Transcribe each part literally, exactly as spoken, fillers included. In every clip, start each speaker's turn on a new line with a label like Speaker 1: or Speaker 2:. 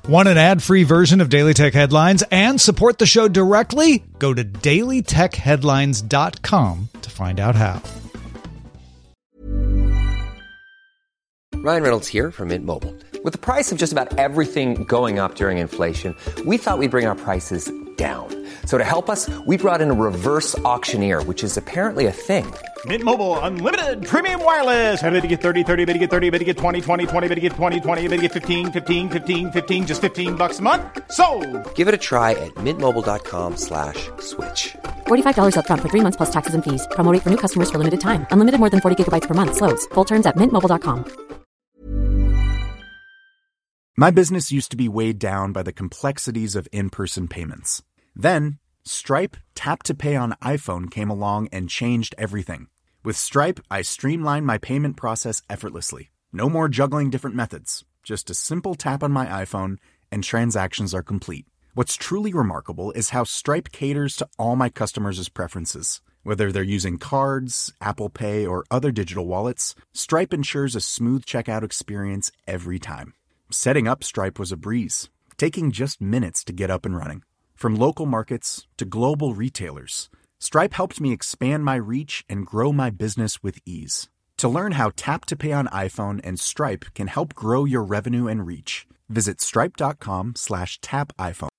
Speaker 1: Want an ad-free version of Daily Tech Headlines and support the show directly? Go to daily tech headlines dot com to find out how.
Speaker 2: Ryan Reynolds here from Mint Mobile. With the price of just about everything going up during inflation, we thought we'd bring our prices down. So to help us, we brought in a reverse auctioneer, which is apparently a thing.
Speaker 3: Mint Mobile Unlimited Premium Wireless. How to get thirty, thirty, how to get thirty, how to get twenty, twenty, twenty, how to get twenty, twenty, how to get fifteen, fifteen, fifteen, fifteen, just fifteen bucks a month? Sold!
Speaker 2: Give it a try at mintmobile.com slash switch.
Speaker 4: forty-five dollars up front for three months plus taxes and fees. Promo rate for new customers for limited time. Unlimited more than forty gigabytes per month. Slows full terms at mint mobile dot com.
Speaker 5: My business used to be weighed down by the complexities of in-person payments. Then, Stripe Tap to Pay on iPhone came along and changed everything. With Stripe, I streamlined my payment process effortlessly. No more juggling different methods. Just a simple tap on my iPhone and transactions are complete. What's truly remarkable is how Stripe caters to all my customers' preferences. Whether they're using cards, Apple Pay, or other digital wallets, Stripe ensures a smooth checkout experience every time. Setting up Stripe was a breeze, taking just minutes to get up and running. From local markets to global retailers, Stripe helped me expand my reach and grow my business with ease. To learn how Tap to Pay on iPhone and Stripe can help grow your revenue and reach, visit stripe.com slash tap iPhone.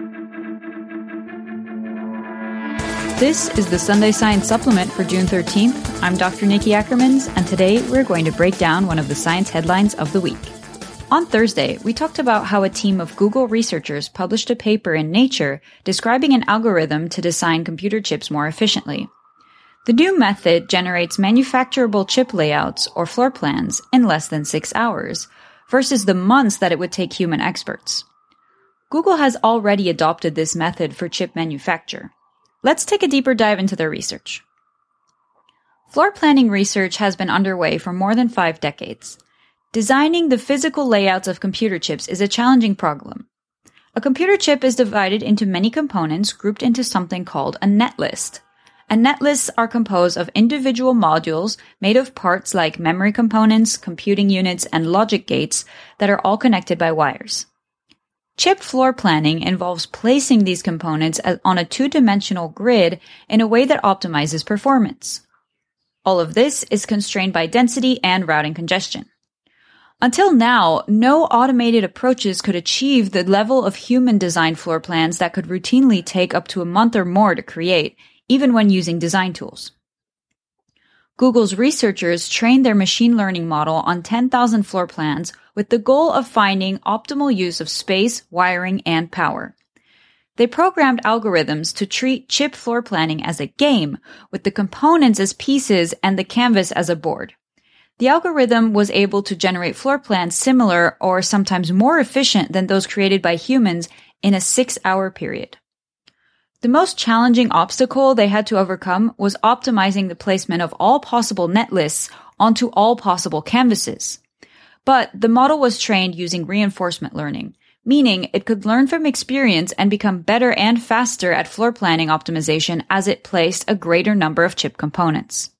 Speaker 6: This is the Sunday Science Supplement for June thirteenth. I'm Doctor Nikki Ackermans, and today we're going to break down one of the science headlines of the week. On Thursday, we talked about how a team of Google researchers published a paper in Nature describing an algorithm to design computer chips more efficiently. The new method generates manufacturable chip layouts or floor plans in less than six hours, versus the months that it would take human experts. Google has already adopted this method for chip manufacture. Let's take a deeper dive into their research. Floor planning research has been underway for more than five decades. Designing the physical layouts of computer chips is a challenging problem. A computer chip is divided into many components grouped into something called a netlist. And netlists are composed of individual modules made of parts like memory components, computing units, and logic gates that are all connected by wires. Chip floor planning involves placing these components on a two-dimensional grid in a way that optimizes performance. All of this is constrained by density and routing congestion. Until now, no automated approaches could achieve the level of human-designed floor plans that could routinely take up to a month or more to create, even when using design tools. Google's researchers trained their machine learning model on ten thousand floor plans with the goal of finding optimal use of space, wiring, and power. They programmed algorithms to treat chip floor planning as a game, with the components as pieces and the canvas as a board. The algorithm was able to generate floor plans similar or sometimes more efficient than those created by humans in a six-hour period. The most challenging obstacle they had to overcome was optimizing the placement of all possible netlists onto all possible canvases. But the model was trained using reinforcement learning, meaning it could learn from experience and become better and faster at floor planning optimization as it placed a greater number of chip components.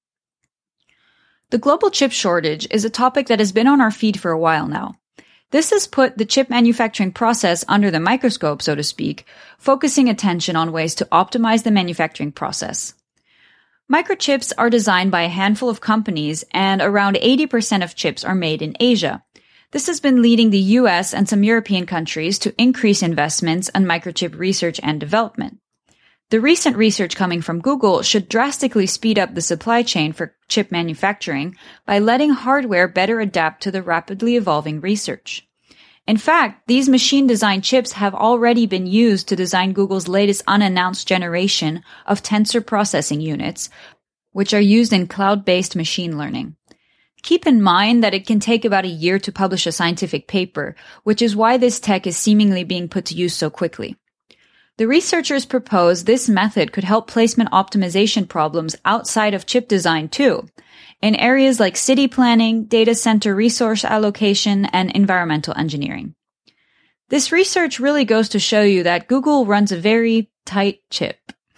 Speaker 6: The global chip shortage is a topic that has been on our feed for a while now. This has put the chip manufacturing process under the microscope, so to speak, focusing attention on ways to optimize the manufacturing process. Microchips are designed by a handful of companies, and around eighty percent of chips are made in Asia. This has been leading the U S and some European countries to increase investments in microchip research and development. The recent research coming from Google should drastically speed up the supply chain for chip manufacturing by letting hardware better adapt to the rapidly evolving research. In fact, these machine-designed chips have already been used to design Google's latest unannounced generation of tensor processing units, which are used in cloud-based machine learning. Keep in mind that it can take about a year to publish a scientific paper, which is why this tech is seemingly being put to use so quickly. The researchers propose this method could help placement optimization problems outside of chip design too, in areas like city planning, data center resource allocation, and environmental engineering. This research really goes to show you that Google runs a very tight ship.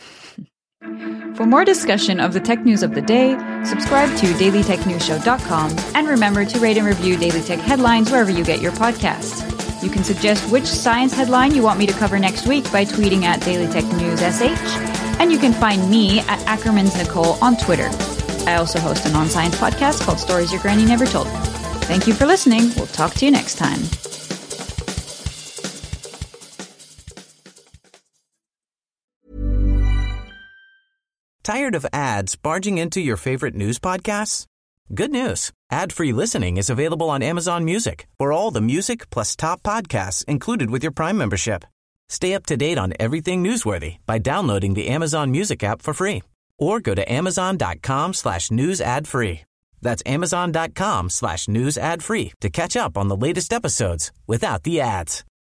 Speaker 6: For more discussion of the tech news of the day, subscribe to daily tech news show dot com and remember to rate and review Daily Tech Headlines wherever you get your podcasts. You can suggest which science headline you want me to cover next week by tweeting at DailyTechNewsSH, and you can find me at Ackerman's Nicole on Twitter. I also host a non-science podcast called Stories Your Granny Never Told. Thank you for listening. We'll talk to you next time.
Speaker 7: Tired of ads barging into your favorite news podcasts? Good news. Ad-free listening is available on Amazon Music for all the music plus top podcasts included with your Prime membership. Stay up to date on everything newsworthy by downloading the Amazon Music app for free or go to amazon.com slash news ad free. That's amazon.com slash news ad free to catch up on the latest episodes without the ads.